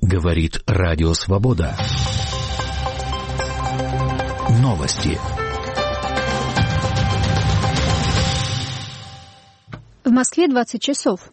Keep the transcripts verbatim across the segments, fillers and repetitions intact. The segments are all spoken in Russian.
Говорит Радио Свобода. Новости. В Москве двадцать часов.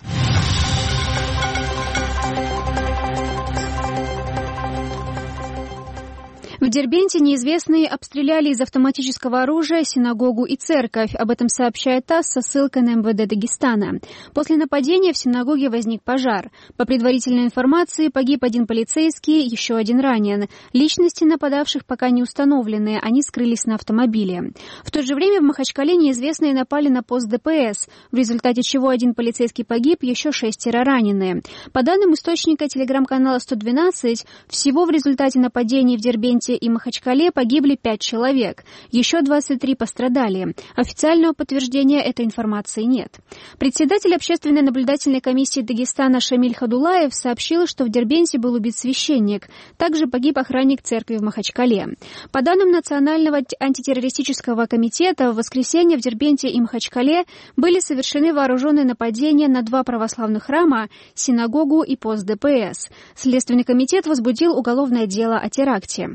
В Дербенте неизвестные обстреляли из автоматического оружия синагогу и церковь. Об этом сообщает ТАСС со ссылкой на эм вэ дэ Дагестана. После нападения в синагоге возник пожар. По предварительной информации, погиб один полицейский, еще один ранен. Личности нападавших пока не установлены, они скрылись на автомобиле. В то же время в Махачкале неизвестные напали на пост дэ пэ эс, в результате чего один полицейский погиб, еще шестеро ранены. По данным источника телеграм-канала сто двенадцать, всего в результате нападений в Дербенте и Махачкале погибли пять человек. Еще двадцать три пострадали. Официального подтверждения этой информации нет. Председатель общественной наблюдательной комиссии Дагестана Шамиль Хадулаев сообщил, что в Дербенте был убит священник. Также погиб охранник церкви в Махачкале. По данным Национального антитеррористического комитета, в воскресенье в Дербенте и Махачкале были совершены вооруженные нападения на два православных храма, синагогу и пост дэ пэ эс. Следственный комитет возбудил уголовное дело о теракте.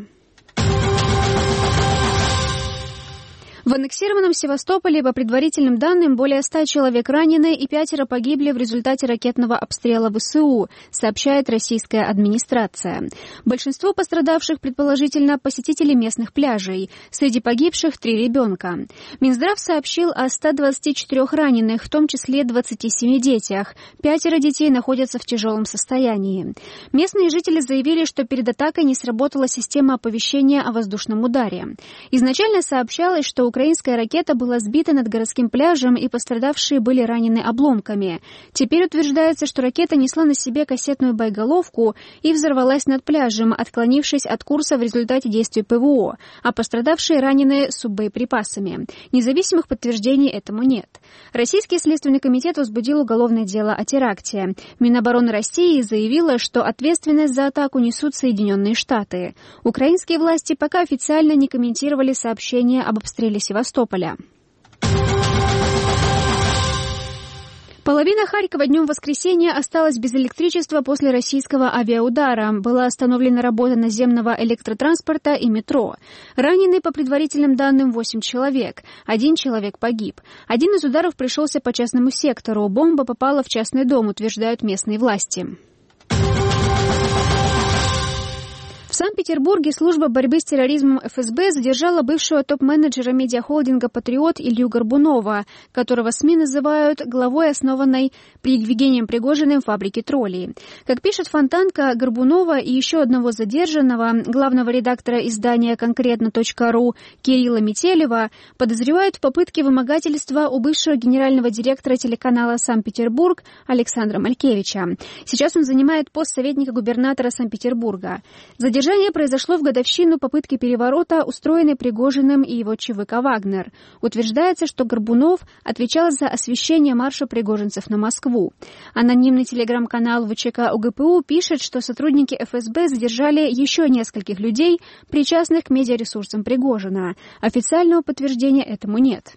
В аннексированном Севастополе, по предварительным данным, более ста человек ранены и пятеро погибли в результате ракетного обстрела вэ эс у, сообщает российская администрация. Большинство пострадавших, предположительно, посетители местных пляжей. Среди погибших три ребенка. Минздрав сообщил о ста двадцати четырёх раненых, в том числе двадцати семи детях. Пятеро детей находятся в тяжелом состоянии. Местные жители заявили, что перед атакой не сработала система оповещения о воздушном ударе. Изначально сообщалось, что украинская ракета была сбита над городским пляжем, и пострадавшие были ранены обломками. Теперь утверждается, что ракета несла на себе кассетную боеголовку и взорвалась над пляжем, отклонившись от курса в результате действий пэ вэ о, а пострадавшие ранены суббоеприпасами. Независимых подтверждений этому нет. Российский следственный комитет возбудил уголовное дело о теракте. Минобороны России заявила, что ответственность за атаку несут Соединенные Штаты. Украинские власти пока официально не комментировали сообщения об обстреле Севастополя. Половина Харькова днем воскресенья осталась без электричества после российского авиаудара. Была остановлена работа наземного электротранспорта и метро. Ранены, по предварительным данным, восемь человек. Один человек погиб. Один из ударов пришелся по частному сектору. Бомба попала в частный дом, утверждают местные власти. В Санкт-Петербурге служба борьбы с терроризмом эф эс бэ задержала бывшего топ-менеджера медиахолдинга «Патриот» Илью Горбунова, которого СМИ называют главой основанной при Евгением Пригожиным фабрики троллей. Как пишет Фонтанка, Горбунова и еще одного задержанного, главного редактора издания конкретно точка ру Кирилла Метелева, подозревают в попытке вымогательства у бывшего генерального директора телеканала «Санкт-Петербург» Александра Малькевича. Сейчас он занимает пост советника губернатора Санкт-Петербурга. Задержание произошло в годовщину попытки переворота, устроенной Пригожиным и его ЧВК «Вагнер». Утверждается, что Горбунов отвечал за освещение марша пригожинцев на Москву. Анонимный телеграм-канал вэ че ка о гэ пэ у пишет, что сотрудники эф эс бэ задержали еще нескольких людей, причастных к медиаресурсам Пригожина. Официального подтверждения этому нет.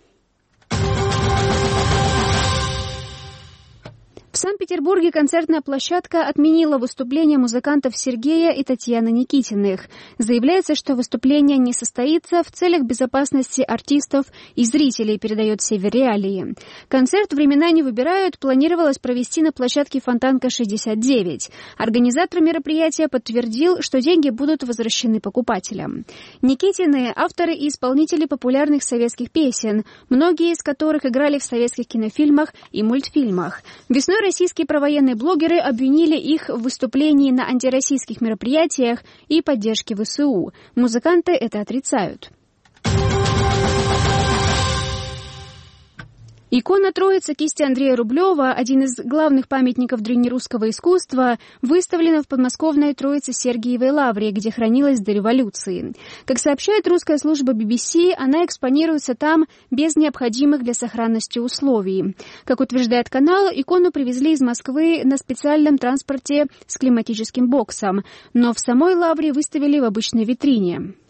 В Санкт-Петербурге концертная площадка отменила выступление музыкантов Сергея и Татьяны Никитиных. Заявляется, что выступление не состоится в целях безопасности артистов и зрителей, передает Север Реалии. Концерт «Времена не выбирают» планировалось провести на площадке Фонтанка шестьдесят девять. Организатор мероприятия подтвердил, что деньги будут возвращены покупателям. Никитины – авторы и исполнители популярных советских песен, многие из которых играли в советских кинофильмах и мультфильмах. Весной российские провоенные блогеры обвинили их в выступлении на антироссийских мероприятиях и поддержке вэ эс у. Музыканты это отрицают. Икона Троицы кисти Андрея Рублева, один из главных памятников древнерусского искусства, выставлена в подмосковной Троице-Сергиевой лавре, где хранилась до революции. Как сообщает русская служба би би си, она экспонируется там без необходимых для сохранности условий. Как утверждает канал, икону привезли из Москвы на специальном транспорте с климатическим боксом, но в самой лавре выставили в обычной витрине.